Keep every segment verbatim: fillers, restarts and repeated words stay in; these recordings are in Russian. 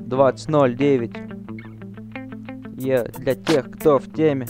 двадцать ноль девять. Я для тех, кто в теме.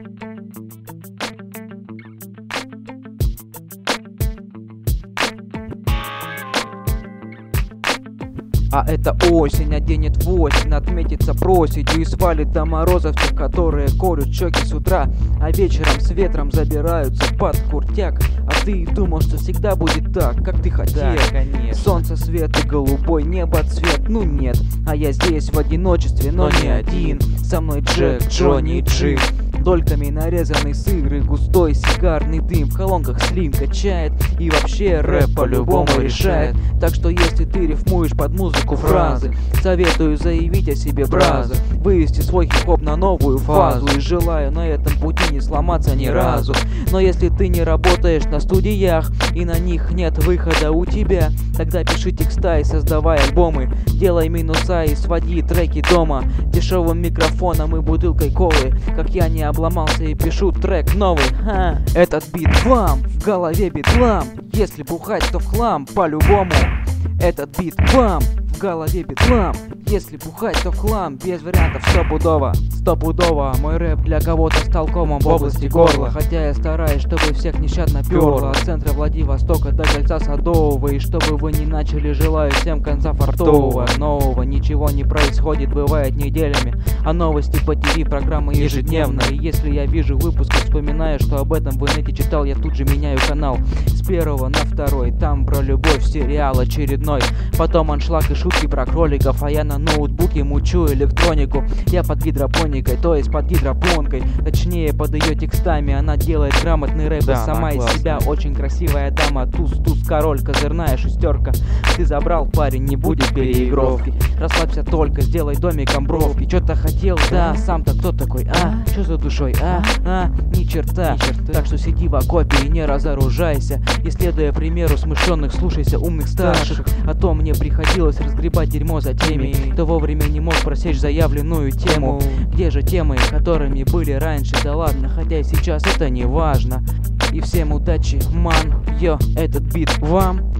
А это осень, оденет в осень, отметится проседью и свалит до морозов тех, которые колют щеки с утра, а вечером с ветром забираются под куртяк. А ты думал, что всегда будет так, как ты хотел? Да, конечно. Солнце, свет и голубой небо цвет, ну нет. А я здесь в одиночестве, но не один. Со мной Джек, Джонни и Джим. Дольками нарезанный сыр и густой сигарный дым. В колонках слим качает, и вообще рэп по-любому решает. Так что если ты рифмуешь под музыку фразы, советую заявить о себе браза, вывести свой хип-хоп на новую фазу. И желаю на этом пути не сломаться ни разу. Но если ты не работаешь на студиях и на них нет выхода у тебя, тогда пиши текста и создавай альбомы. Делай минуса и своди треки дома дешевым микрофоном и бутылкой колы. Как я не обломался и пишу трек новый. Ха. Этот бит вам, в голове битлам. Если бухать, то в хлам, по-любому. Этот бит вам, в голове битлам. Если бухать, то в хлам, без вариантов, стопудово. Стопудово, мой рэп для кого-то стал комом в области горла. Хотя я стараюсь, чтобы всех нещадно перло. От центра Владивостока до кольца Садового. И чтобы вы не начали, желаю всем конца фартового. Нового ничего не происходит, бывает неделями. А новости по ТВ, программы ежедневно. И если я вижу выпуск, вспоминаю, что об этом в инете читал, я тут же меняю канал. С первого на второй, там про любовь, сериал очередной. Потом аншлаг и шутки про кроликов. А я на ноутбуке мучу электронику. Я под гидропоникой, то есть под гидропонкой. Точнее под ее текстами. Она делает грамотный рэп, да, сама из себя очень красивая дама. Туз-туз, король, козырная шестерка. Ты забрал, парень, не будет переигровки. Расслабься только, сделай домиком бровки. Чё-то хотел, да, сам-то кто такой, а? Чё за душой, а? А? Ни черта. Ни черта. Так что сиди в окопе и не разоружайся. И следуя примеру смышленных, слушайся умных старших. А то мне приходилось разгребать дерьмо за теми, кто вовремя не мог просечь заявленную тему. Где же темы, которыми были раньше? Да ладно, хотя сейчас это не важно. И всем удачи, ман, йо, этот бит вам.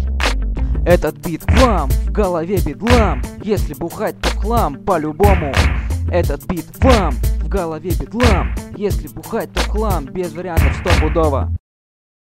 Этот бит вам, в голове битлам. Если бухать, то в хлам, по-любому. Этот бит вам, в голове битлам. Если бухать, то в хлам, без вариантов, стопудово.